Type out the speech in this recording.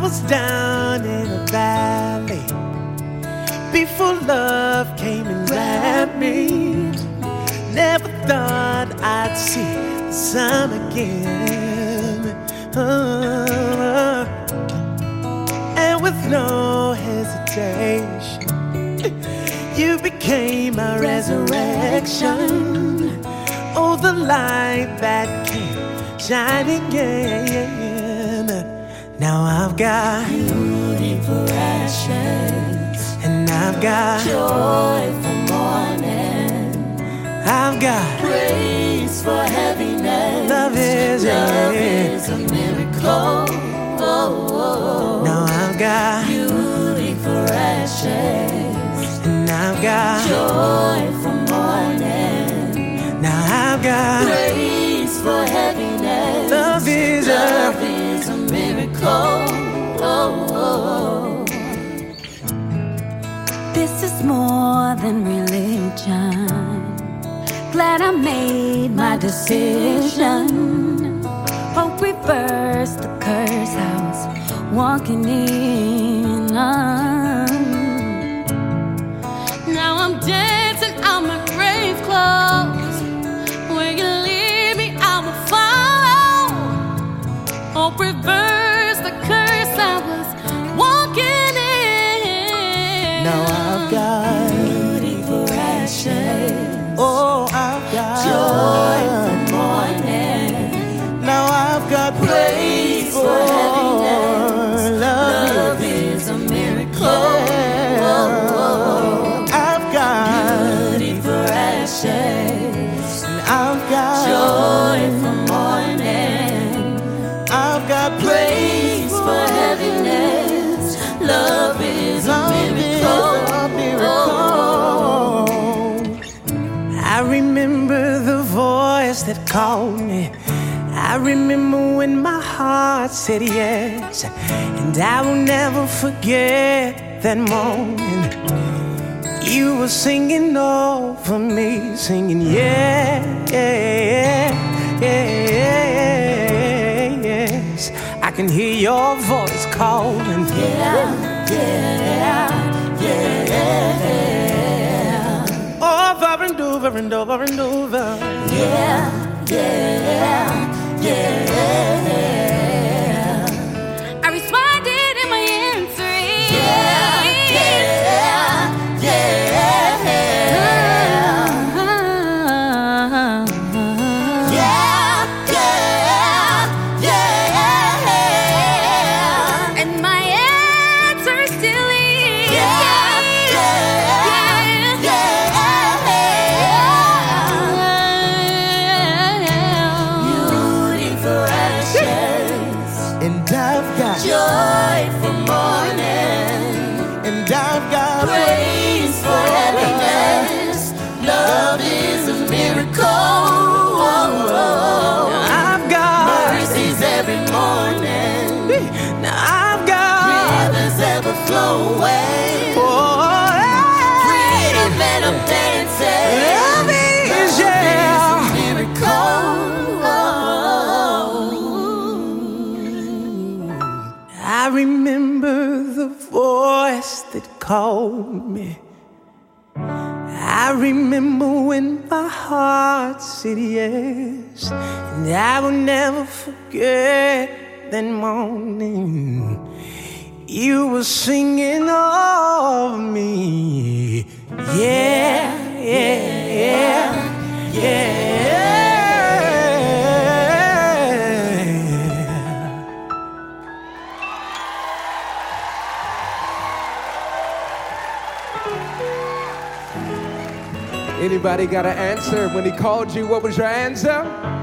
was down in a valley before love came and grabbed me. Never thought I'd see the sun again. And with no hesitation, you became my resurrection. Oh, the light that came shining again. Now I've got beauty for ashes, and I've got joy for mourning. I've got praise for heaviness. Love is a miracle. Now I've got beauty for ashes, and I've got joy for mourning. Now I've got praise for heaviness. Love is a miracle. This is more than religion. Glad I made my decision. Hope reversed the curse I was walking in. Now I'm dancing on my grave clothes. Where you lead me, I will follow. Hope reverse the curse I was walking in. Now I've got beauty for ashes. Oh, I've got joy for mourning. Now I've got praise for heaviness. Love is a miracle. I've got beauty for ashes, and I've got joy for mourning. I've got Praise for heaviness. Love is a miracle. I remember the voice that called me. I remember when my heart said yes. And I will never forget that moment. You were singing over me, singing yeah, yeah, yeah, yes. I can hear your voice calling. Yeah, yeah, yeah. Over and over and over and over. Yeah, yeah, yeah. I responded in my answer. Yeah, yeah, yeah. And my answer still is beauty for ashes, And I've got joy for mourning. and I've got Praise for heaviness. Love is a miracle. I've got Mercies every morning. now I've got Rivers ever flow away. oh, Freedom and I'm dancing. love is Love yeah. is a miracle. I remember the voice that called me. I remember when my heart said yes. And I will never forget that morning. You were singing of me. Yeah, yeah, yeah, yeah. Anybody got an answer? When he called you, what was your answer?